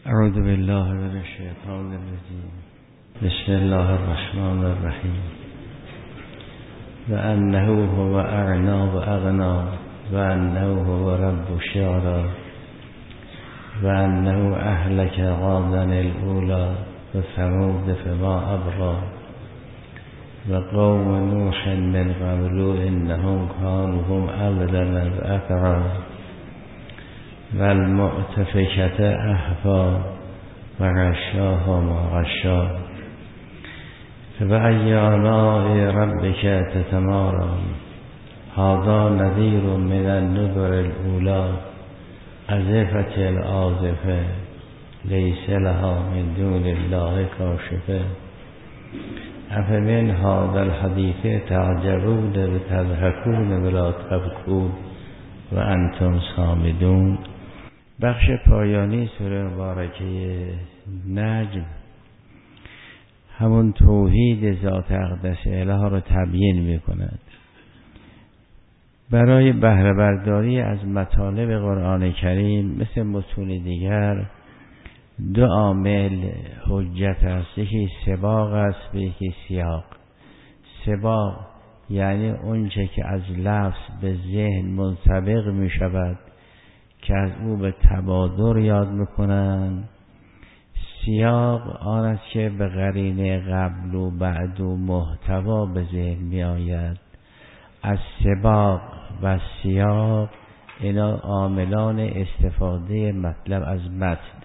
اعوذ بالله من الشیطان الرجیم. بسم الله الرحمن الرحیم. و انه هو اعنا و اغنا و انه هو رب الشعرا و انه اهلك عادا الاولی و ثمود فما ابقی و قوم نوح من قبل انهم كانوا هم اظلم واطغى و المؤتفکة اهوا و غشاها ما غشا فبأی آلاء ربک تتماری هذا نذیر من النذر الاولی ازفت الآزفه لیس لها من دون الله کاشفه افمن هذا الحدیث تعجبون و تضحکون ولا تبکون و انتم صامدون. بخش پایانی سوره مبارکه نجم همون توحید ذات اقدس الها رو تبیین میکند. برای بهره برداری از مطالب قرآن کریم مثل متون دیگر دو عامل حجت است، یکی سباق است و یکی سیاق. سباق یعنی اونچه که از لفظ به ذهن منطبق می شود که از او به تبادر یاد میکنن. سیاق آن است که به قرینه قبل و بعد و محتوا به ذهن می آید. از سباق و سیاق اینا عاملان استفاده مطلب از متن.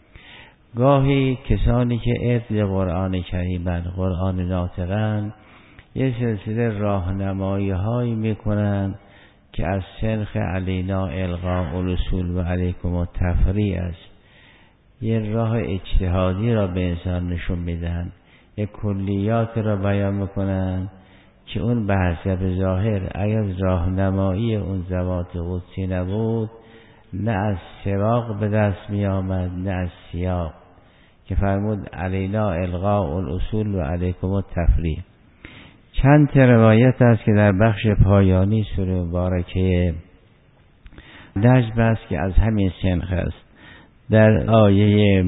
گاهی کسانی که اهل قرآن کریمن، قرآن ناطقن، یه سلسله راهنمایی هایی میکنن که از سنخ علینا الغاء الاصول و علیکم التفریع است. یه راه اجتهادی را به انسان نشون میدن، یه کلیات را بیان میکنن که اون به حسب ظاهر اگر راهنمایی اون ذوات قدسی نبود نه از سباق به دست می آمد نه از سیاق که فرمود علینا الغاء الاصول و علیکم التفریع. چند روایت است که در بخش پایانی سوره مبارکه نجم است که از همین سنخ است. در آیه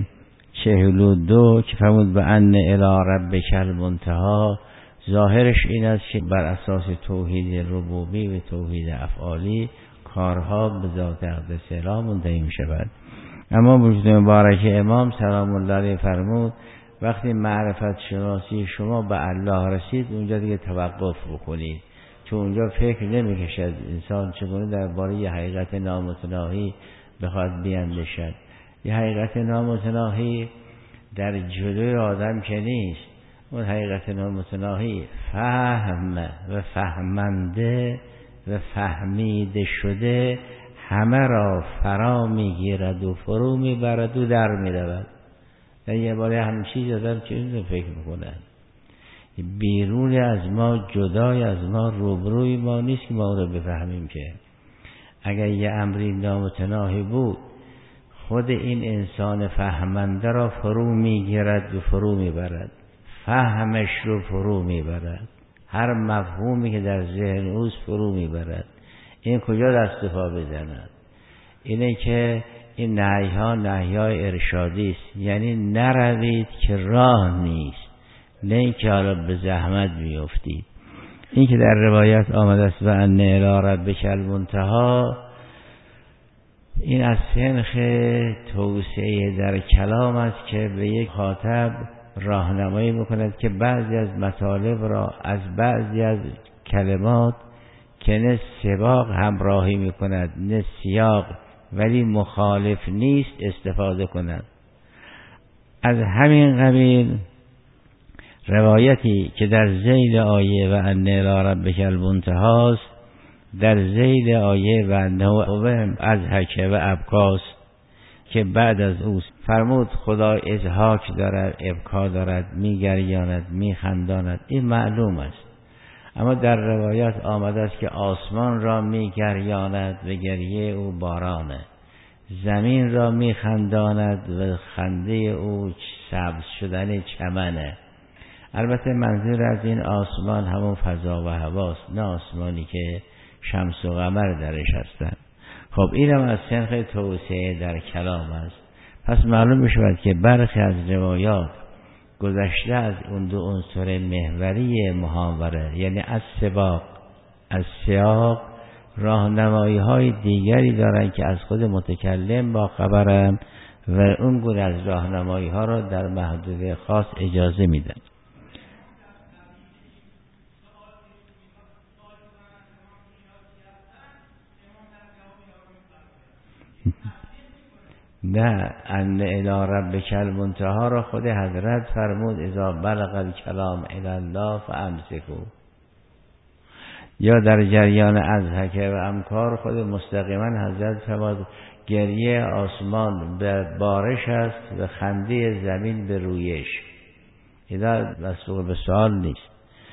42 که فرمود به ان الی ربک المنتهی، ظاهرش این است که بر اساس توحید ربوبی و توحید افعالی کارها به ذات اقدس الهی منتهی می شود. اما وجود مبارک امام سلام الله علیه فرمود وقتی معرفت شناسی شما به الله رسید اونجا دیگه توقف بکنید، چون اونجا فکر نمی کشد انسان چگونه درباره یه حقیقت نامتناهی بخواد بیندیشد. یه حقیقت نامتناهی در جلوی آدم که نیست. اون حقیقت نامتناهی فهم و فهمنده و فهمیده شده همه را فرا میگیرد و فرو میبرد و در میرود. در یه باره همین چیز آدم چیزی فکر میکنن بیرون از ما، جدای از ما، روبروی ما نیست که ما رو بفهمیم. که اگر یه امری نامتناهی بود خود این انسان فهمنده را فرو میگیرد و فرو میبرد، فهمش رو فرو میبرد، هر مفهومی که در ذهن اوست فرو میبرد. این کجا دست و پا بزند؟ اینه که این نهی‌های ارشادی است، یعنی نروید که راه نیست، نه اینکه حالا به زحمت بیفتید. این که در روایت آمده است و ان الی ربک المنتهی، این از سنخ توسعه در کلام است که به یک خاطب راهنمایی میکند که بعضی از مطالب را از بعضی از کلمات که نه سباق همراهی میکند نه سیاق ولی مخالف نیست استفاده کند. از همین قبیل روایتی که در ذیل آیه و ان الی ربک المنتهی است، در ذیل آیه و انه اضحک و ابکا که بعد از اوست فرمود خدا اضحاک دارد، ابکا دارد، میگریاند، میخنداند. این معلوم است. اما در روایات آمده است که آسمان را میگریاند و گریه او بارانه، زمین را میخنداند و خنده او سبز شدن چمنه. البته منظور از این آسمان همون فضا و هواست، نه آسمانی که شمس و قمر درش هستند. خب اینم از سنخ توسعه در کلام است. پس معلوم میشود که برخی از روایات گذشته از اون دو عنصر محوری محاوره، یعنی از سیاق راهنمایی های دیگری دارند که از خود متکلم با خبرند و اون گونه از راهنمایی ها را در محدوده خاص اجازه میدن. نه، ان الی ربک المنتهی را خود حضرت فرمود اذا بلغ الکلام الی الله فامسکوا. یا در جریان اضحک و امکار خود مستقیما حضرت فرمود گریه آسمان به بارش است و خنده زمین به رویش. اینا مسئول به سوال نیست.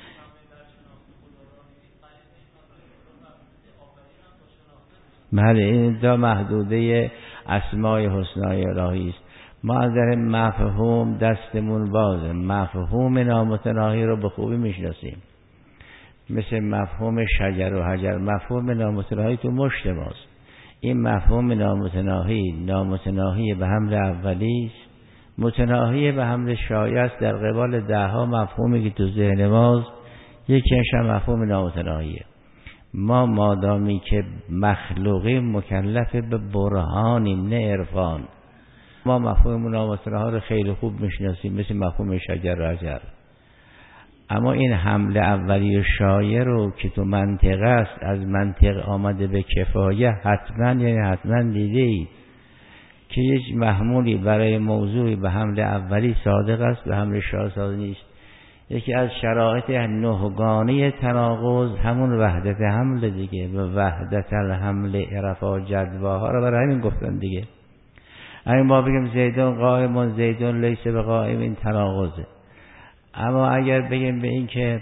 بله، این دا محدوده اسمای حسنای الهی است. ما در مفهوم دستمون بازه، مفهوم نامتناهی رو به خوبی میشناسیم، مثل مفهوم شجر و حجر. مفهوم نامتناهی تو مشت ماست. این مفهوم نامتناهی به حمل اولی است، متناهی به حمل شایع است در قبال دهها مفهومی که تو ذهن ماست. یکیش هم مفهوم نامتناهیه. ما مادامی که مخلوقی مکلف به برهانیم نه عرفان. ما مفهوم نامتناهی رو خیلی خوب میشناسیم، مثل مفهوم شجر و حجر. اما این حمل اولی و شایع رو که تو منطق است، از منطق آمده به کفایه، حتما دیدید که یک محمولی برای موضوعی به حمل اولی صادق است، به حمل شایع صادق نیست. یکی از شرایط نهگانی تناقض همون وحدت حمل دیگه. و وحدت الحمل عرفا جدواها رو برای همین گفتن دیگه. اگه ما بگیم زیدون قائمون زیدون لیس به قائم، این تناقضه. اما اگر بگیم به این که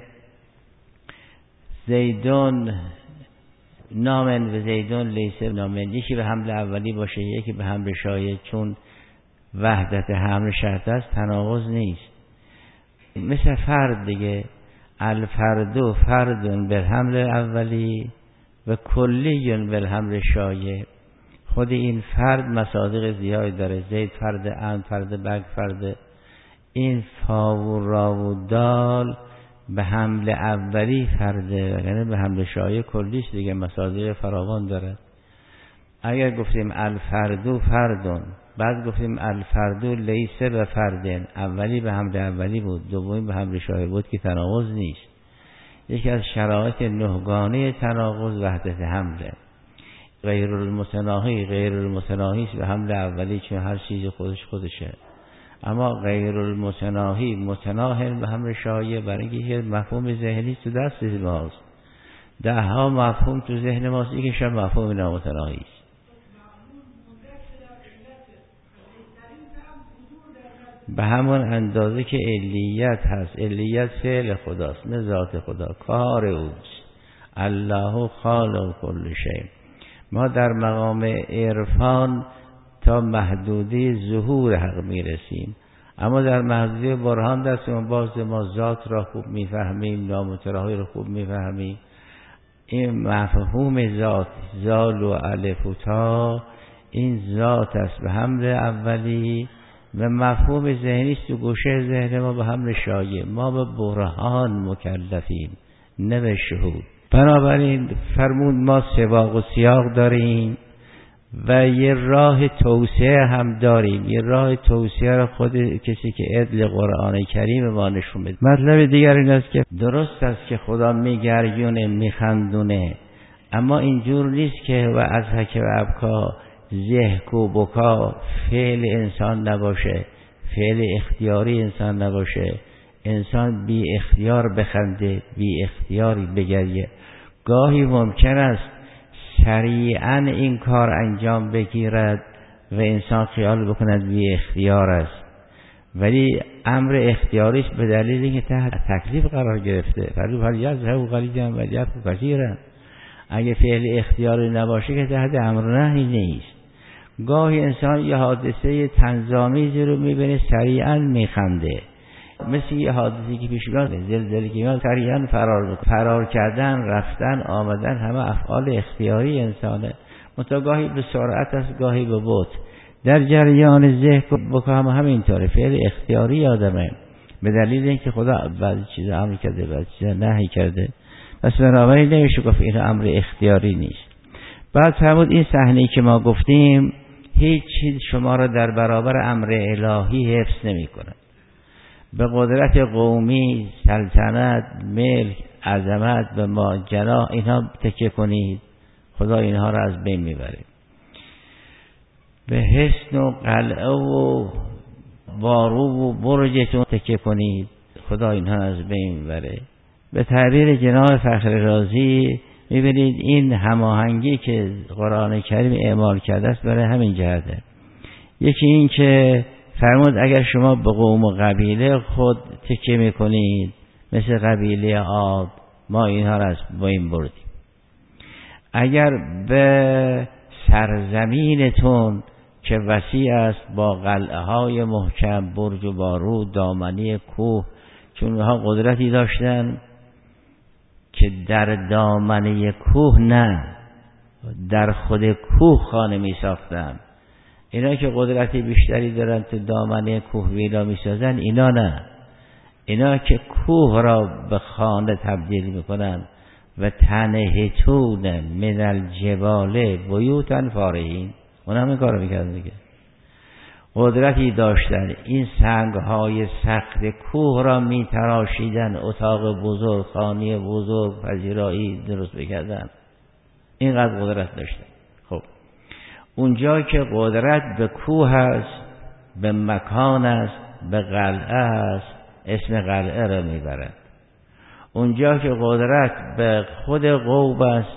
زیدون نامن و زیدون لیس نامن، یکی به حمل اولی باشه یکی به حمل شایع، چون وحدت حمل شرط است، تناقض نیست. مثل فرد دیگه، الفردو فردون بالحمل اولی و کلیون بالحمل شایع. خود این فرد مصادیق زیادی داره، زید فرد، ان فرد، بگ فرد. این فا و را و دال به حمل اولی فرده، یعنی به حمل شایع کلیش دیگه، مصادیق فراوان داره. اگر گفتیم الفردو فردون، بعد گفتیم الفردو لیسه به فردن، اولی به حمل اولی بود، دومی به حمل شایع بود، که تناقض نیست. یکی از شرایط نهگانه تناقض وحدت حمله. غیر المتناهی است به حمل اولی، چون هر چیز خودشه. اما غیر المتناهی متناهل به حمل شایع، برای اینکه مفهوم ذهنی تو دست ماست. دهها مفهوم تو ذهن ماست، یکیش هم مفهوم نامتناهی است. به همون اندازه که علیت هست. علیت فعل خداست نه ذات خدا، کار اوست. الله خالق کل شیء. ما در مقام عرفان تا محدوده ظهور حق میرسیم، اما در محدوده برهان دستمون باز. ما ذات را خوب میفهمیم، نامتناهی را خوب میفهمیم. این مفهوم ذات، زال و الف و تا، این ذات است به حمل اولی و مفهوم ذهنی است تو گوشه ذهن ما به حمل شایع. ما به برهان مکلفیم نه به شهود. بنابراین فرمود ما سباق و سیاق داریم و یه راه توسعه هم داریم. یه راه توسعه را خود کسی که عدل قرآن کریم ما نشون بده. مطلب دیگر این است که درست است که خدا میگریونه میخندونه، اما اینجور نیست که و از حک و ابکا ضحک و بکا فعل انسان نباشه، فعل اختیاری انسان نباشه. انسان بی اختیار بخنده، بی اختیاری بگریه. گاهی ممکن است سریعا این کار انجام بگیرد و انسان خیال بکند بی اختیار است، ولی امر اختیاری است به دلیل اینکه تحت تکلیف قرار گرفته. فرض یذهب غلیظا و یبکو کثیرا. اگه فعل اختیاری نباشه که تحت امر نهی نیست. گاهی انسان یه حادثه طنزآمیزی رو میبینه سریعا میخنده، مثل یه حادثی که پیش میاد، زلزله که میاد سریعا فرار کردن، رفتن، آمدن، همه افعال اختیاری انسانه. گاهی به سرعت است، گاهی به بطء. در جریان ذهن بکنم همینطوره، فعل اختیاری آدمه، به دلیل اینکه خدا بعضی چیزا امر کرده بعضی چیزا نهی کرده، پس بنابراین نمیشه گفت این امر اختیاری نیست. بعد فرمود این صحنه‌ای که ما گفتیم هیچ چیز شما را در برابر امر الهی حفظ نمی‌کنه. به قدرت قومی، سلطنت، ملک، عظمت، به ما جناح اینها تکیه کنید، خدا اینها را از بین میبره. به حصن و قلعه و بارو و برجتون تکیه کنید، خدا اینها از بین میبره. به تعبیر جناب فخر رازی میبینید این هماهنگی که قرآن کریم اعمال کرده است برای همین جهته. یکی این که فرمود اگر شما به قوم و قبیله خود تکیه میکنید مثل قبیله عاد، ما اینها را از بین بردیم. اگر به سرزمینتون که وسیع است با قلعه های محکم، برج و بارود، دامنی کوه، چون اونها قدرتی داشتن که در دامنه کوه نه، در خود کوه خانه می ساختن. اینا که قدرتی بیشتری دارن تو دامنه کوه ویلا می سازن، اینا نه، اینا که کوه را به خانه تبدیل می کنن و تنحتون من الجبال بیوتا فارهین، اون هم این کار رو میکردن دیگه. قدرتی داشتن این سنگ های سخت کوه را می تراشیدن، اتاق بزرگ، خانه بزرگ، پذیرایی درست بکردن، اینقدر قدرت داشتن. خب اونجا که قدرت به کوه است، به مکان است، به قلعه است، اسم قلعه را میبرد. اونجا که قدرت به خود قوم است،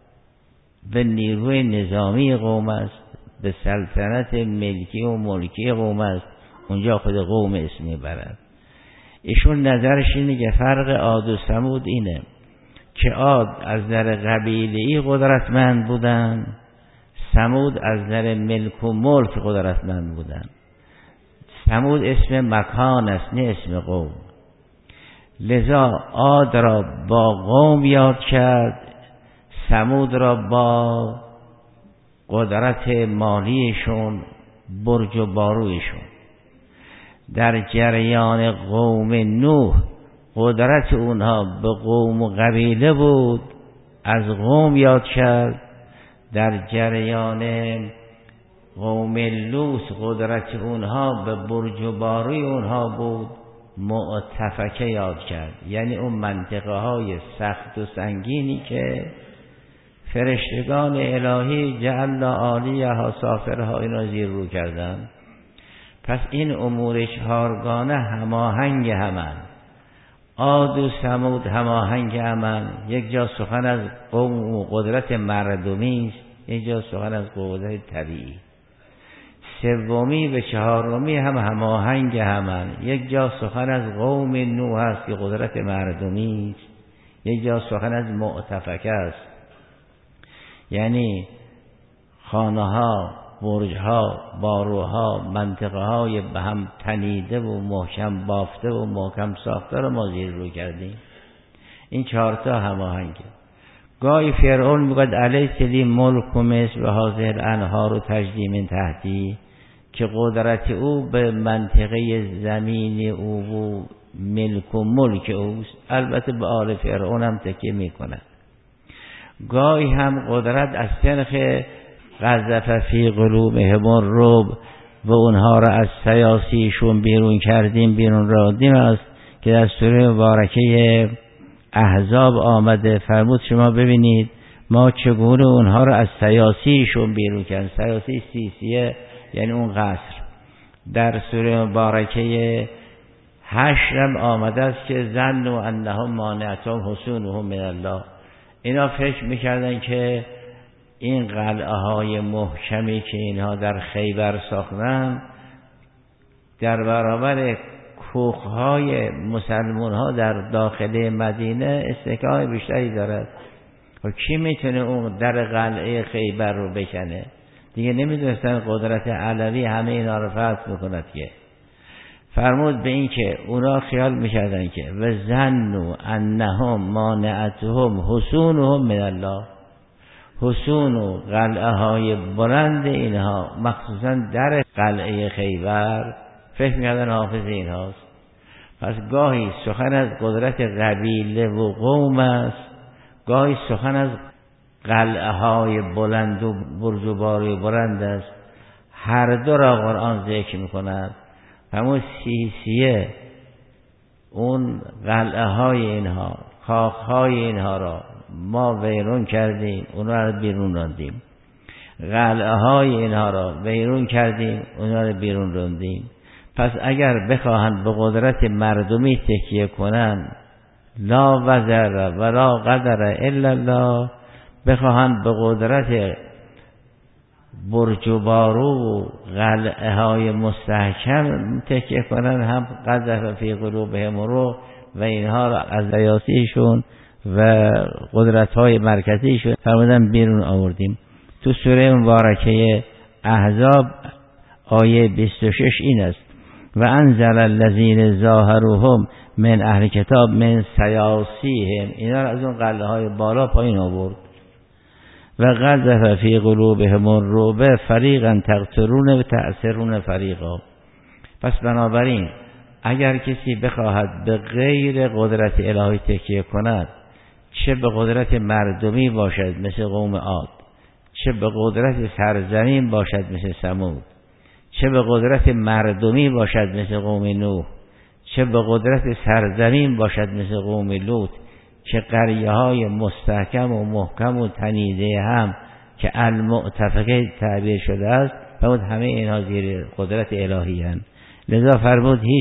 به نیروی نظامی قوم است، به سلطنت ملکی و ملکی قوم است، اونجا خود قوم اسم میبرد. ایشون نظرش اینه که فرق عاد و ثمود اینه که عاد از نظر قبیله‌ای قدرتمند بودن، ثمود از نظر ملک و ملک قدرتمند بودن. ثمود اسم مکان است نه اسم قوم. لذا عاد را با قوم یاد کرد، ثمود را با قدرت مالیشون، برج و بارویشون. در جریان قوم نوح قدرت اونها به قوم و قبیله بود، از قوم یاد کرد. در جریان قوم لوط قدرت اونها به برج و باروی اونها بود، معتفکه یاد کرد. یعنی اون منطقه های سخت و سنگینی که فرشتگان الهی جعلنا عالیها سافلها اینا زیر رو کردن. پس این امور چهارگانه هماهنگ همن. عاد و ثمود هماهنگ همن. یک جا سخن از قوم و قدرت مردمی است، یک جا سخن از قدرت طبیعی. سومی و چهارمی هم هماهنگ همن. یک جا سخن از قوم نوح است که قدرت مردمی است، یک جا سخن از معتفکه است، یعنی خانه ها، برج ها، باروها، منطقه های به هم تنیده و محکم بافته و محکم ساخته رو ما زیر رو کردیم. این چهارتا هماهنگه. گاهی فرعون میگوید الیس لی ملک مصر و هذه الانهار تجری من تحتی، که قدرت او به منطقه زمین او و ملک و ملک اوست. البته به آل فرعون هم تکیه میکنه. گاهی هم قدرت از سنخ قذف فی قلوبهم الرعب و اونها را از سیاسیشون بیرون کردیم، بیرون رادیم است که در سوره مبارکه احزاب آمده. فرمود شما ببینید ما چگونه اونها را از سیاسیشون بیرون کردیم. سیاسی سیسیه یعنی اون قصر. در سوره مبارکه 8 آمده است که ظنوا انهم مانعتهم حصونهم من الله. اینا فکر میکردن که این قلعه های محکمی که اینها در خیبر ساختن در برابر کوخ های مسلمان ها در داخل مدینه استحکام بیشتری دارد. و کی میتونه اون در قلعه خیبر رو بکنه؟ دیگه نمیدونستن قدرت علوی همه اینا رو فتح میکند که. فرمود به این که اونا خیال میکردن که و ظنوا انهم مانعتهم حصونهم من الله. حصون و قلعه های بلند اینها، مخصوصا در قلعه خیبر، فکر می‌کردن حافظ اینهاست. پس گاهی سخن از قدرت قبیله و قوم است، گاهی سخن از قلعه های بلند و برج و باری بلند است. هر دو را قرآن ذکر می‌کند. همون سیسیه اون قلعه های اینها، کاخ های اینها را ما ویرون کردیم، اونها را بیرون راندیم. قلعه های اینها را ویرون کردیم، اونها را بیرون راندیم. پس اگر بخواهند به قدرت مردمی تکیه کنند، لا وزر ولا قدر الا الله، بخواهند به قدرت برج و بارو و قلعه های مستحکم تکیه کنند، هم قذف فی قلوبهم رو و اینها را از ریاسیشون و قدرت های مرکزیشون فرمودن بیرون آوردیم. تو سوره مبارکه احزاب آیه 26 این است: و انزل الذین ظاهروهم من اهل کتاب من سیاسیهم، اینا را از اون قلعه های بالا پایین آورد. و قذف فی قلوبهم الرعب فریقا تقتلون و تأسرون فریقا. پس بنابراین اگر کسی بخواهد به غیر قدرت الهی تکیه کند، چه به قدرت مردمی باشد مثل قوم عاد، چه به قدرت سرزمین باشد مثل ثمود، چه به قدرت مردمی باشد مثل قوم نوح، چه به قدرت سرزمین باشد مثل قوم لوط، که قریه های مستحکم و محکم و تنیده هم که المؤتفقه تعبیر شده است، فرمود همه اینها زیر قدرت الهی هستند. لذا فرمود هیچ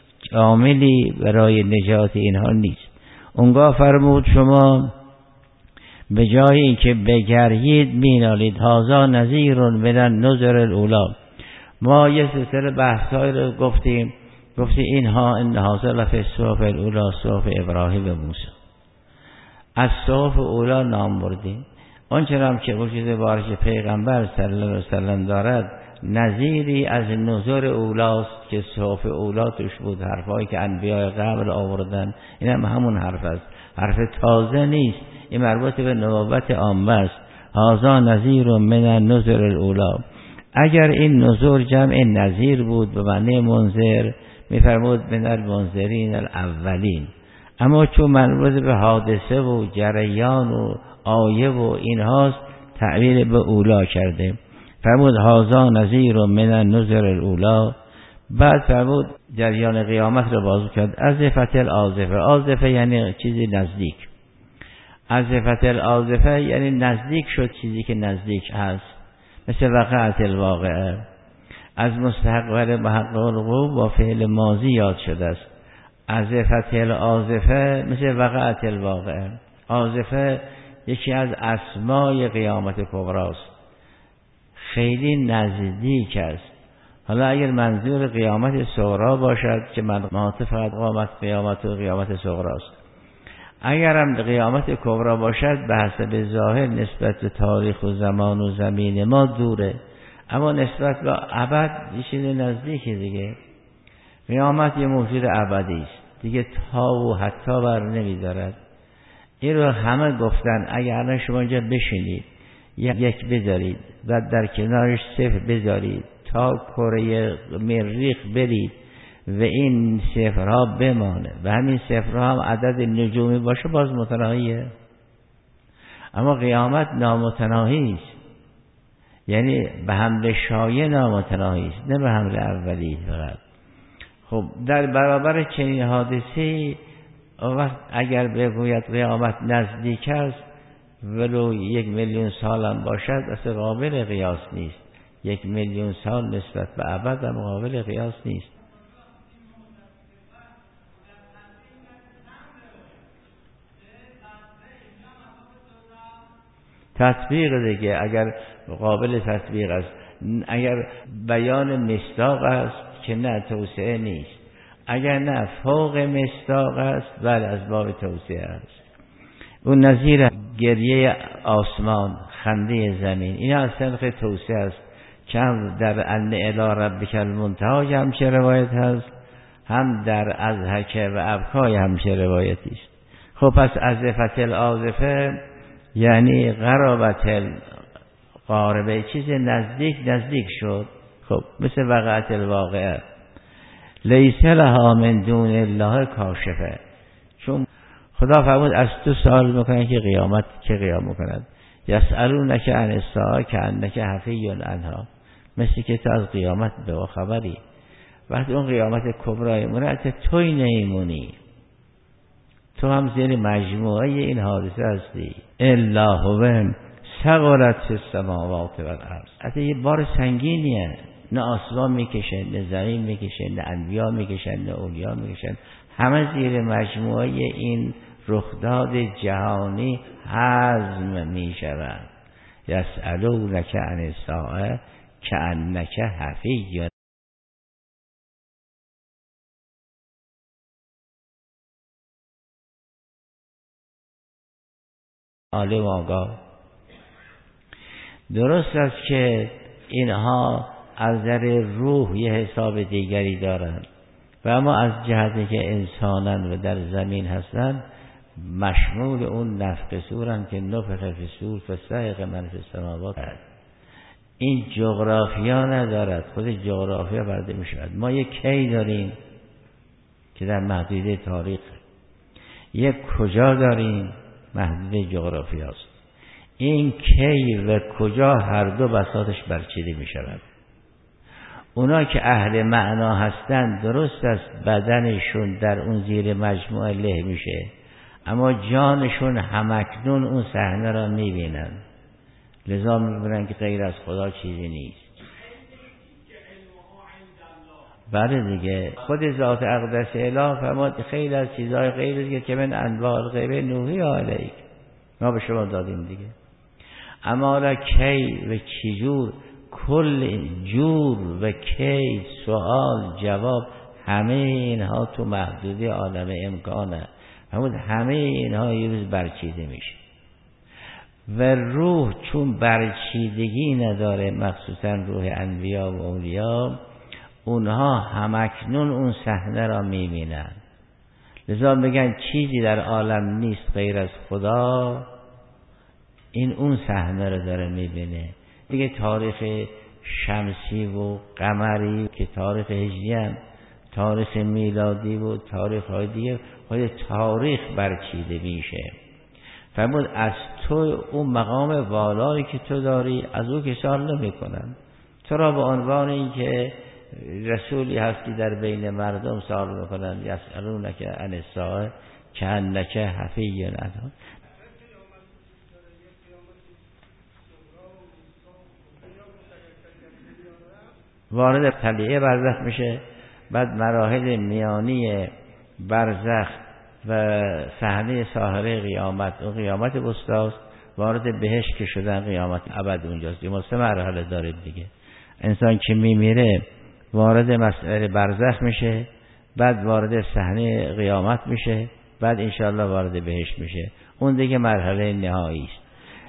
عاملی برای نجات اینها نیست. اونگاه فرمود شما به جای اینکه بگرید مینالید هازا نذیرون من نذر الاولا. ما یه سلسله بحث‌های رو گفتیم اینها ان هازا لفی صحف الاولا صحف ابراهیم و موسی. از صحف اولا نام بردیم. آنچه هم که وجود بارش پیغمبر صلی الله علیه وسلم دارد نظیری از نذر اولاست که صحف اولا توش بود، حرفایی که انبیاء قبل آوردن. این هم همون حرف است، حرف تازه نیست، این مربوط به نبوت عامه است. هذا نذیر من النذر الاولا. اگر این نذر جمع نذیر بود به معنی منذر، میفرمود من المنذرین الاولین، اما چون مربوط به حادثه و جریان و آیه و اینهاست تعبیر به اولا کرده. فرمود هازا نذیر من النذر الاولا. بعد فرمود جریان قیامت رو بازو کرد. ازفت الازفه، آزفه یعنی چیزی نزدیک، ازفت الازفه یعنی نزدیک شد چیزی که نزدیک هست، مثل وقعت الواقعه. از مستحق محقق الوقوع با فعل ماضی یاد شده است. ازفت الازفه مثل وقعت الواقعه. آزفه یکی از اسمای قیامت کبراست، خیلی نزدیک است. حالا اگر منظور قیامت صغرا باشد که مناطق فقط قیامت و قیامت صغراست، اگر هم قیامت کبرا باشد به حسب ظاهر نسبت به تاریخ و زمان و زمین ما دوره، اما نسبت به ابد یه چیز نزدیکه دیگه. قیامت یه موجود ابدی است دیگه، تا و حتی بر نمیدارد. این رو همه گفتن. اگر شما اینجا بشینید یک بذارید و در کنارش صفر بذارید تا کره مریخ برید و این صفرها بمانه و همین صفرها هم عدد نجومی باشه، باز متناهیه. اما قیامت نامتناهی است، یعنی به حمل شایع نامتناهی است، نه به حمل اولی فقط. خب در برابر چنین حادثه وقت اگر بگوید قیامت نزدیک است ولو 1,000,000 سال هم باشد، اصلا قابل قیاس نیست. 1,000,000 سال نسبت به ابد هم قابل قیاس نیست. تطبیق دیگه اگر قابل تطبیق است، اگر بیان مصداق است که نه توسعه نیست، اگر نه فوق مصداق است بله از باب توسعه است. اون نظیر گریه آسمان، خنده زمین، این از سنخ توسعه است که هم در ان الی ربک المنتهی هم چه روایت هست، هم در ازهک و ابکای هم چه روایتی است. خب پس ازفت الازفه یعنی قرابت قاربه، چیز نزدیک شد. خب مثل وقعت الواقعه، لیس لها من دون الله کاشفه. چون خدا فرمود از تو سوال میکنن که قیامت که قیام میکند، یسألونک عن الساعة کأنک حفی عنها، مثل که تو از قیامت به خبری. وقتی اون قیامت کبرای مونه توی نیمونی، تو هم زیر مجموعه این حادثه هستی. الا هو ثقلت فی السماوات والارض، حتی یه بار سنگینیه، نه آسمان میکشن، نه زمین میکشن، نه انبیا میکشن، نه اولیا میکشن، همه زیر مجموعه این رخداد جهانی هضم میشوند. یسألونک عن الساعة کأنک حفی. عالم آگاه. درست است که اینها از نظر روح یه حساب دیگری دارند و اما از جهتی که انسانن و در زمین هستند مشمول اون نفخ صورن که نفخ فی الصور فصعق من فی السماوات. این جغرافیا ندارد، خود جغرافیا برده می شود. ما یک کی داریم که در محدوده تاریخ، یک کجا داریم محدوده جغرافیا است. این کی و کجا هر دو بساطش برچیده می شود. اونا که اهل معنا هستند درست است بدنشون در اون زیر مجموعه له میشه، اما جانشون همکنون اون صحنه را میبینن، لذا میبینن که غیر از خدا چیزی نیست. بله دیگه، خود ذات اقدس اله فرمود خیلی از چیزهای غیر دیگه که من انواع الغیب نوحی علیک، ما به شما دادیم دیگه. اما حالا کی و چجور، کل جور و کی، سوال جواب، همه اینها تو محدوده عالم امکانه، همه اینها یه روز برچیده میشه. و روح چون برچیدگی نداره، مخصوصا روح انبیا و اولیا، اونها همکنون اون صحنه را میبینن. لذا میگن چیزی در عالم نیست غیر از خدا، این اون صحنه را داره میبینه دیگه. تاریخ شمسی و قمری که تاریخ هجری هم، تاریخ میلادی و تاریخ های دیگه، خود تاریخ برچیده میشه. فرمود از تو اون مقام والایی که تو داری از او که سوال نمی کنن، تو را به عنوان این که رسولی هستی در بین مردم سوال میکنن. یسألونک عن الساعة کأنک حفی عنها. وارد طلیعه برزخ میشه، بعد مراحل میانی برزخ و صحنه ساحره قیامت و قیامت وسطاست، وارد بهشت که شدن قیامت ابد اونجاست. ما 3 مرحله داره دیگه. انسان که میمیره وارد مسئله برزخ میشه، بعد وارد صحنه قیامت میشه، بعد انشاءالله وارد بهشت میشه. اون دیگه مرحله نهایی است.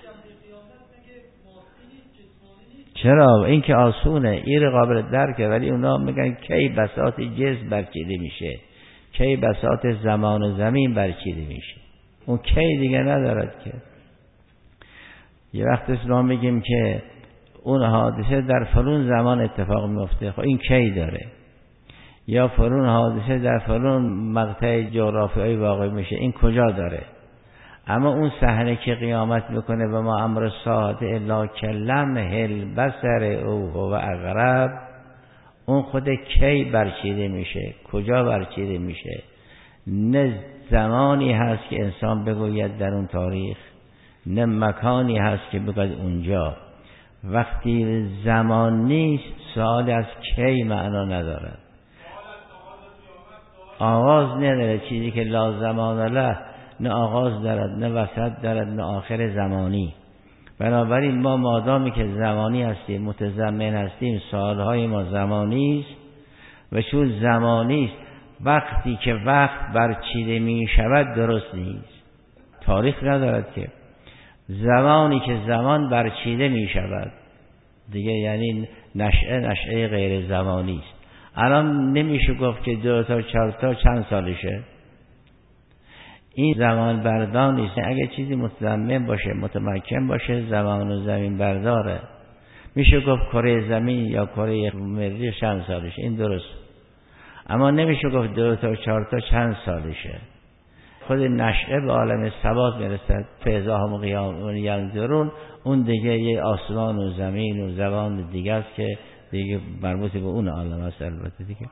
چرا؟ این که آسونه، این قابل درکه، ولی اونا میگن کی بساط جسم برچیده میشه، کی بساط زمان و زمین برچیده میشه. اون کی دیگه ندارد که. یه وقت اسلام میگیم که اون حادثه در فلان زمان اتفاق میفته، خب این کی داره؟ یا فلان حادثه در فلان مقطع جغرافیایی واقع میشه، این کجا داره؟ اما اون صحنه که قیامت میکنه و ما امر ساعت الا کلم هل بصر او و اقرب، اون خود کی برچیده میشه، کجا برچیده میشه؟ نه زمانی هست که انسان بگوید در اون تاریخ، نه مکانی هست که بگوید اونجا. وقتی زمان نیست سوال از کی معنا ندارد، آغاز نداره. چیزی که لا زمان له، نه آغاز دارد، نه وسط دارد، نه آخر زمانی. بنابراین ما مادامی که زمانی هستیم، متضمن هستیم، سالهای ما زمانی است و چون زمانی است وقتی که وقت برچیده می شود درست نیست، تاریخ ندارد که. زمانی که زمان برچیده می شود دیگه یعنی نشأه غیر زمانی است. الان نمیشه گفت که 2 تا 4 تا چند سالشه. این زمان بردار نیست. اگه چیزی متضمن باشه، متمکن باشه، زمان و زمین برداره. میشه گفت کره زمین یا کره مریخ چند سالشه، این درست. اما نمیشه گفت 2 تا 4 تا چند سالشه. خود نشأه به عالم ثبات میرسد. فیضاهم قیام ینظرون، اون دیگه یه آسمان و زمین و زبان دیگه است که دیگه مربوط به اون عالم است. البته دیگه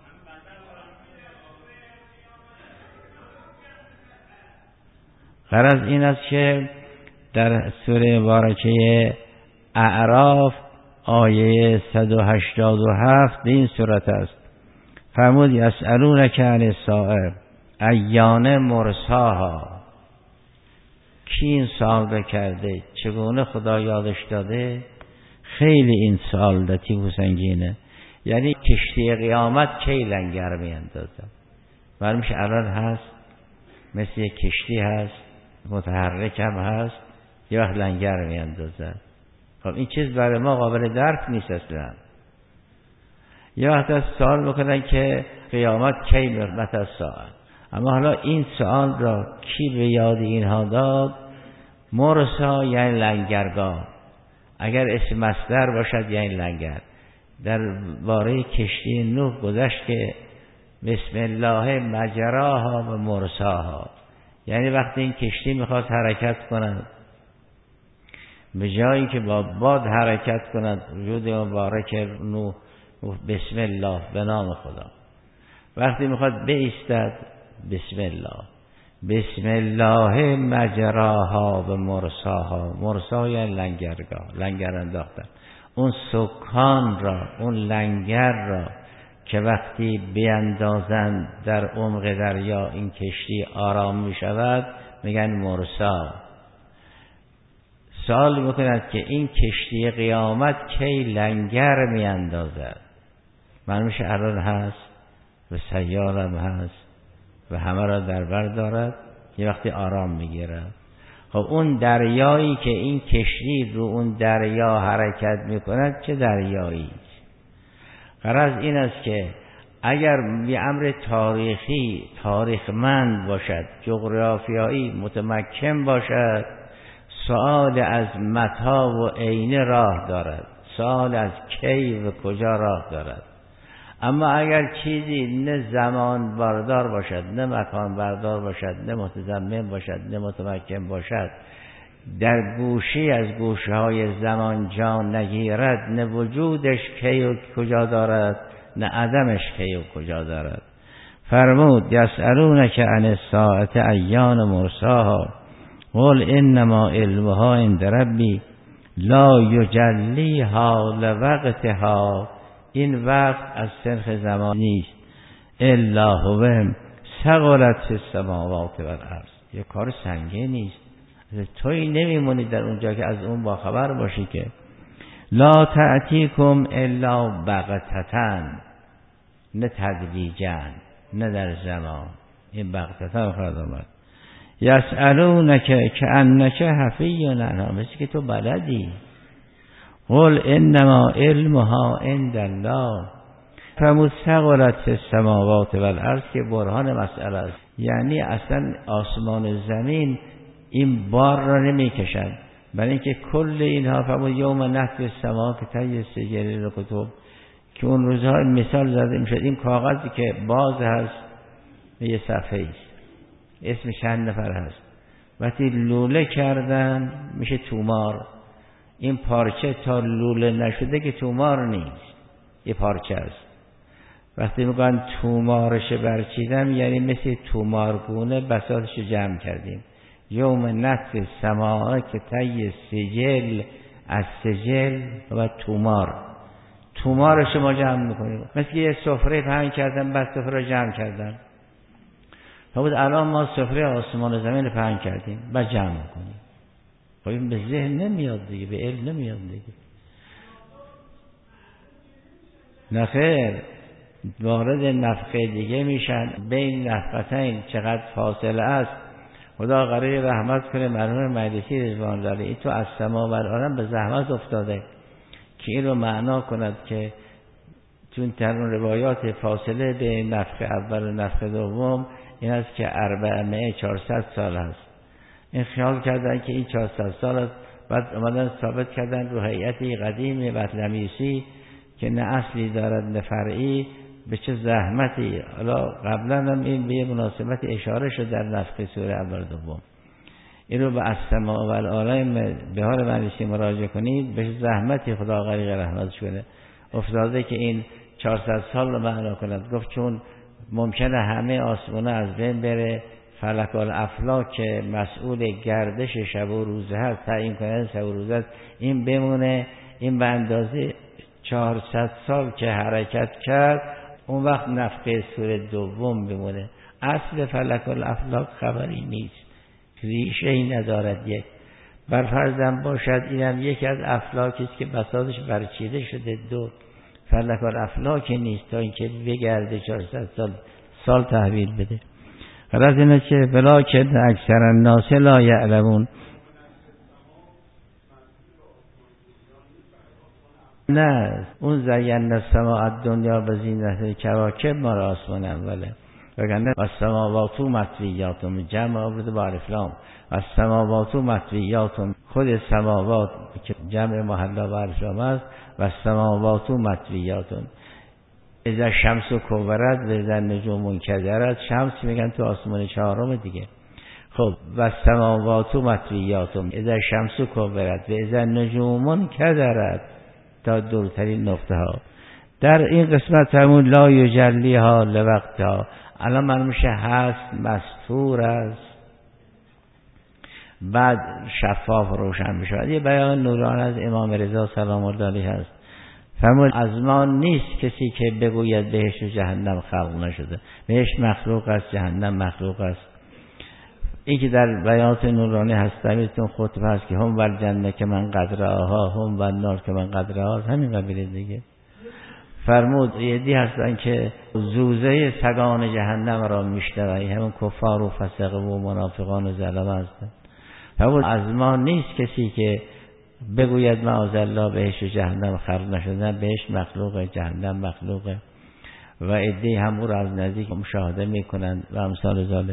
غرض این است که در سوره مبارکه اعراف آیه 187 این صورت است. فرمود یسألونک عن الساعة ایان مرساها. کی این سوال کرده؟ چگونه خدا یادش داده؟ خیلی این سوال لطیف و سنگینه. یعنی کشتی قیامت کی لنگر می اندازه؟ معلومش الان هست، مثل یک کشتی هست، متحرک هم هست، یه وقت لنگر می اندازه. خب این چیز برای ما قابل درک نیست اصلا. یه وقت از سوال میکنن که قیامت کی مت از ساعت. اما حالا این سوال را کی به یاد اینها داد؟ مرسا یعنی لنگرگاه. اگر اسم مصدر باشد یعنی لنگر. در باره کشتی نوح گذشت که بسم الله مجراها و مرساها، یعنی وقتی این کشتی میخواد حرکت کند، به جایی که با باد حرکت کند، وجود مبارک نوح بسم الله، به نام خدا. وقتی میخواد بایستد، بسم الله، بسم الله مجراها و مرساها. مرسا یعنی لنگرگاه، لنگر انداختن. اون سکان را، اون لنگر را که وقتی بیندازند در عمق دریا این کشتی آرام می شود میگن مرسا. سوال میکنند که این کشتی قیامت کی لنگر می اندازد؟ معلومش الان هست و سیارم هست و همه را در بر دارد، یه وقتی آرام میگیرد. خب اون دریایی که این کشتی رو اون دریا حرکت میکند چه دریایی؟ غرض این است که اگر یه امر تاریخی، تاریخمند باشد، جغرافیایی متمکن باشد، سؤال از متا و عین راه دارد، سؤال از کی و کجا راه دارد. اما اگر چیزی نه زمان بردار باشد، نه مکان بردار باشد، نه متضمن باشد، نه متمکن باشد، در گوشی از گوشه های زمان جان نگیرد، نه وجودش کی و کجا دارد، نه عدمش کی و کجا دارد. فرمود یسألونک عن الساعة ایان مرساها قل انما علمها عند ربی لا یجلیها لوقتها. این وقت از سنخ زمان نیست. الا هو ثقلت فی السماوات والارض. یه کار سنگین نیست. توی نمیمونی در اونجا که از اون باخبر باشی که لا تأتیکم الا بغتة، نه تدریجا، نه در زمان. این بغتة خواهد آمد. یسألونک کأنک حفی عنها، مثل که تو بلدی. قل انما علمها عند الله. فرمود ثقلت فی السماوات والارض که برهان مسئله است. یعنی اصلا آسمان و زمین این بار را نمی کشند، برای اینکه کل اینها فرمود یوم نطوی السما کطی السجل للکتب، که اون روزها مثال زده میشد. این کاغذی که باز هست یه صفحه است، اسم چند نفر هست، وقتی لوله کردن میشه تومار. این پارچه تا لوله نشده که تومار نیست، یه پارچه است. وقتی میگن تومارش برچیدم یعنی مثل تومارگونه بساطش جمع کردیم. یوم نطوی السما کطی السجل، از سجل و تومار، تومارش ما جمع میکنیم. مثل یه سفره پهن کردن، بعد سفره رو جمع کردن. بود الان ما سفره آسمان و زمین رو پهن کردیم بعد جمع کنیم. خب این به ذهن نمیاد دیگه، به علم نمیاد دیگه. نخیر، وارد نفخه دیگه میشن. بین نفختین چقدر فاصله است. خدا قراره رحمت کنه مرحوم مجلسی رضوان الله علیه. این تو از سما و الارض به زحمت افتاده که این رو معنا کند که چون در اون روایات فاصله به نفخ اول و نفخ دوم این است که 400 سال هست. این خیال کردن که این 400 سال است. بعد اومدن ثابت کردن رو هیئتی قدیم بطلمیسی که نه اصلی دارد نه فرعی، به چه زحمتی. حالا قبلا هم این به مناسبت اشاره شد در نفخ سوره اول دوم. این رو به السماء و العالم به حال مجلسی مراجعه کنید، به زحمتی خدا غریق رحمتش کنه افتاده که این 400 سال رو معنا کند. گفت چون ممکنه همه آسمان‌ها از بین بره، فلک الافلاک که مسئول گردش شب و روز هست، تعیین کننده شب و روز هست، این بمونه. این به اندازه 400 سال که حرکت کرد، اون وقت نفخه سوره دوم بمونه. اصل فلک الافلاک خبری نیست، ریشه ای ندارد. یک برفرضم باشد اینم یکی از افلاکی است که بساطش برچیده شده. دو فلک الافلاک نیست تا اینکه بگرده 400 سال تحویل بده. غرض اینه که ولکن اکثر الناس لا یعلمون. نه، اون زینا السماء الدنیا بزینت الکواکب ما را آسمان اوله. وگرنه السماوات مطویات جمع آورده با الف لام. السماوات مطویات، خود سماوات که جمع محلا با الف لام است، و السماوات مطویات. اذا الشمس کورت و اذا النجوم انکدرت، شمس میگن تو آسمان چهارم دیگه. خب و السماوات مطویات اذا الشمس کورت و اذا النجوم انکدرت تا دورترین نقطه ها. در این قسمت همون لا یجلیها لوقتها، الان من میشه هست، مستور است، بعد شفاف روشن میشه. یه بیان نورانی از امام رضا سلام الله علیه هست، فرمود از ما نیست کسی که بگوید بهشت و جهنم خلق نشده. بهشت مخلوق است، جهنم مخلوق است. این که در بیانات نورانی هستمیتون خطبه هست که هم بر جنه که من قدرها، هم بر نار که من قدرها، همین قبیله دیگه. فرمود یدی هستن که زوزه سگان جهنم را میشنوند، همون کفار و فسق و منافقان و ظلمه هستن. فرمود از ما نیست کسی که بگوید معاذالله بهشت و جهنم خلق نشده. بهشت مخلوقه، جهنم مخلوقه و عده‌ای هم او را از نزدیک مشاهده میکنند و امثال ذالک.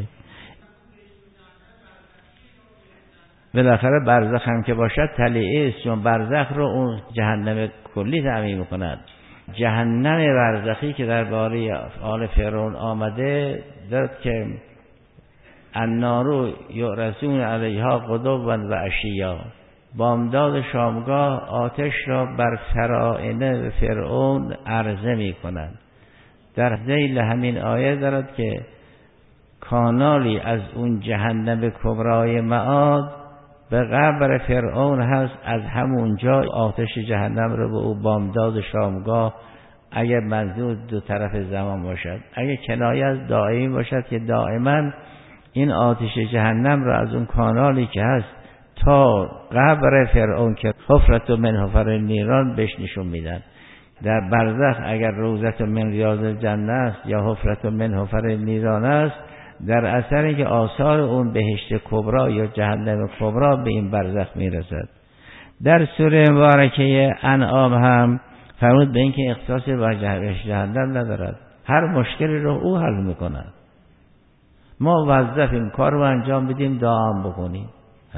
بالاخره برزخ هم که باشد طلیعه است، چون برزخ رو اون جهنم کلی تعمیم میکند. جهنم برزخی که در باره آل فرعون آمده دارد که النار یعرضون علیها غدوا و عشیا، بامداد شامگاه آتش را بر سرائن فرعون عرضه می کنند. در ذیل همین آیه دارد که کانالی از اون جهنم کبرای معاد به قبر فرعون هست. از همونجا آتش جهنم رو به او بامداد شامگاه، اگر منظور دو طرف زمان باشد، اگر کنایه از دائمی باشد که دائما این آتش جهنم رو از اون کانالی که هست تا قبر فرعون که حفرت من حفر النیران بهش نشون میدن. در برزخ اگر روضت من ریاض الجنه است یا حفرت من حفر النیران است، در اثری که آثار اون بهشت کبرا یا جهنم کبرا به این برزخ میرسد. در سوره مبارکه انعام هم فرمود به این که اختصاص با جهنم ندارد، هر مشکلی رو او حل میکند. ما وظیفیم کار رو انجام بدیم، دعا بکنیم.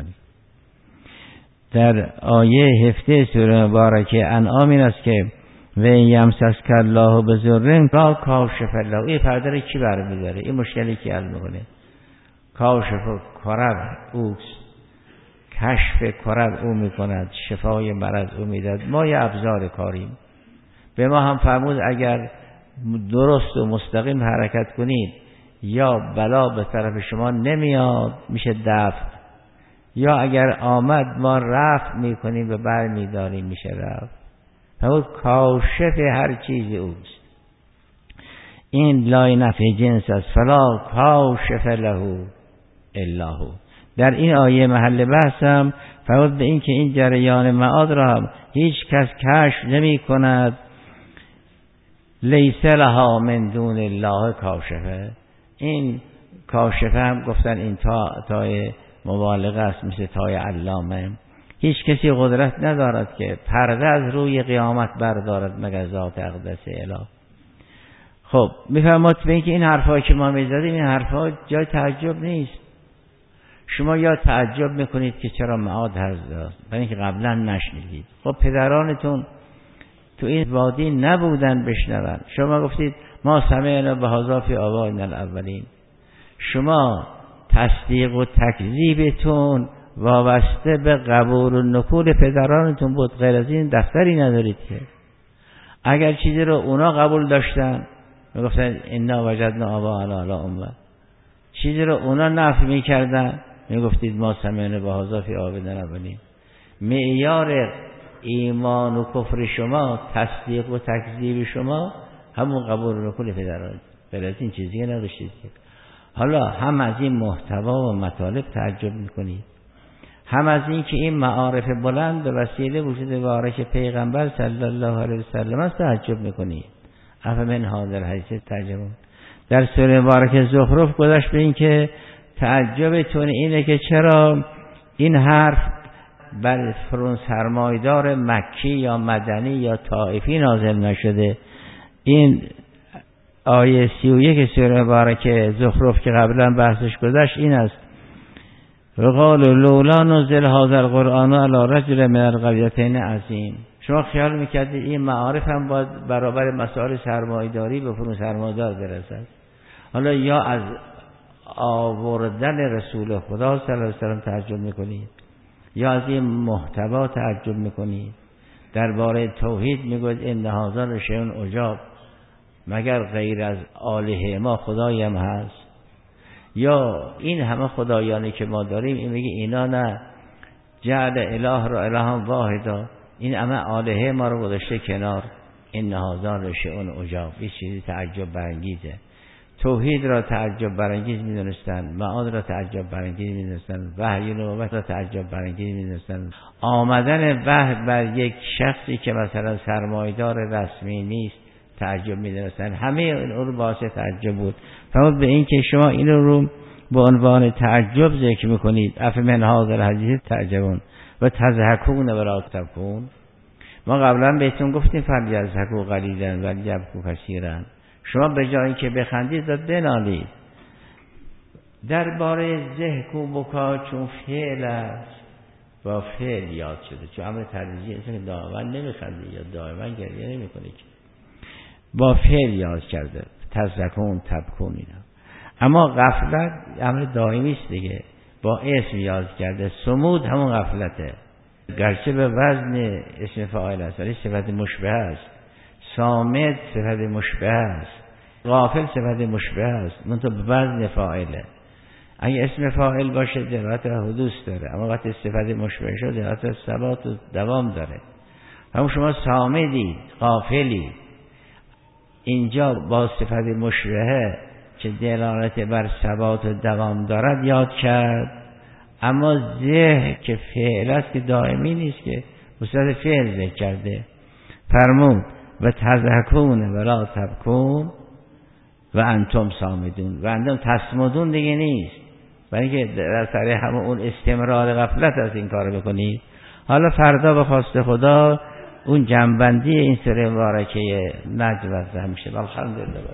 در آیه 17 سوره مبارکه انعام این است که و یمسسک الله بضر لا کاشف الله. این پرده رو کی برمی‌داره؟ این مشکلی کی حل می‌کنه؟ کاشف کرب اوست، کشف کرب او می‌کند، شفای مرض او می‌دهد. ما یه ابزار کاریم. به ما هم فرمود اگر درست و مستقیم حرکت کنید یا بلا به طرف شما نمیاد میشه دفع، یا اگر آمد ما رفع میکنیم و بر میداریم میشه رفع. فرمود کاشف هر چیز اوست. این لای نفی جنس است، فلا کاشف له الا هو. در این آیه محل بحثم فرمود به این که این جریان معاد را هم هیچ کس کشف نمی کند. لیس لها من دون الله کاشفه. این کاشفه هم گفتن این تای مبالغه است، مثل تای علامه. هیچ کسی قدرت ندارد که پرده از روی قیامت بردارد مگر ذات اقدس اله. خب میفرماد به اینکه این حرفایی که ما میزدیم این حرفا جای تعجب نیست. شما یا تعجب میکنید که چرا معاد هست برای اینکه قبلا نشنیدید. خب پدرانتون تو این وادی نبودن بشنون. شما گفتید ما سمعنا بهذا فی آبائنا الاولین. شما تصدیق و تکذیبتون وابسته به قبول و نکول پدرانتون بود، غیر از این دفتری ندارید که. اگر چیزی رو اونا قبول داشتن میگفتن انا وجدنا آباءنا علی امه، چیزی رو اونا نفی میکردن میگفتید ما سمعنا بهذا فی آبائنا الاولین. معیار ایمان و کفر شما، تصدیق و تکذیب شما همون قبول و نکول پدران، غیر از این چیزی نداشتید. حالا هم از این محتوا و مطالب تعجب میکنید، هم از این که این معارف بلند به وسیله وجود مبارک پیغمبر صلی الله علیه و سلم است تعجب میکنید. افمن هذا الحدیث تعجبون. در سوره مبارک زخرف گذشت به این که تعجبتون اینه که چرا این حرف بر فرون سرمایدار مکی یا مدنی یا طائفی نازل نشده. این آیه 31 سوره مبارک زخرف که قبلا بحثش گذشت این است: وقالوا لولا نزل هذا القرآن علی رجل من القریتین عظیم. شما خیال میکردید این معارف هم باید برابر مسائل سرمایه‌داری به فرون سرمایه‌دار برسد. حالا یا از آوردن رسول خدا صلی الله علیه و سلم تعجب میکنید، یا از این محتوا تعجب میکنید. درباره توحید میگوید ان هذا لشیء عجاب، مگر غیر از الهه ما خدایی هم هست؟ یا این همه خدایانی که ما داریم این میگه اینا نه، جعل اله را اله واحدا، این همه الهه ما رو گذاشته کنار. ان هذا لشیء عجاب، این چیزی تعجب برانگیزه. توحید را تعجب برانگیز می‌دونستند، معاد را تعجب برانگیز می‌دونستند، وحی نبوت را تعجب برانگیز می‌دونستند. آمدن وحی بر یک شخصی که مثلا سرمایه‌دار رسمی نیست تعجب می‌دونستند. همه این رو باعث تعجب بود. فما به این که شما این رو به عنوان تعجب ذکر می‌کنید. افمن هذا الحدیث تعجبون و تضحکون ولا تبکون. ما قبلا بهتون گفتیم فلیضحکوا قلیلا ولیبکوا کثیرا. شما به جایی که بخندید داد بنالید. درباره ضحک و بکا چون فعل است با فعل یاد شده، چون امر تدریجی است که دائما نمیخندی یا دائما گریه نمیکنی، با فعل یاد کرده. تضحکون تبکون اینا. اما غفلت امر دائمی است دیگه، با اسم یاد کرده. صمود همون غفلته، گرچه به وزن اسم فاعل است ولی صفت مشبه است. صامت صفت مشبه است، غافل صفت مشبه است، منتها به وزن فاعله. اگه اسم فاعل باشه دلالت به حدوث داره، اما وقتی صفت مشبه شده دلالت به ثبات و دوام داره. همون شما صامدی غافلی، اینجا با صفت مشبهه که دلالت بر ثبات و دوام دارد یاد کرد. اما ذهن که فعل است که دائمی نیست که مصدر فعل ذکر کرده. فرمود و تضحکون ولا تبکون و انتم صامدون. و انتم تصمدون دیگه نیست، برای اینکه در سر همون اون استمرار غفلت از این کار بکنید. حالا فردا به خواست خدا اون جنبندی این سوره مبارکه نجم همیشه. الحمدلله.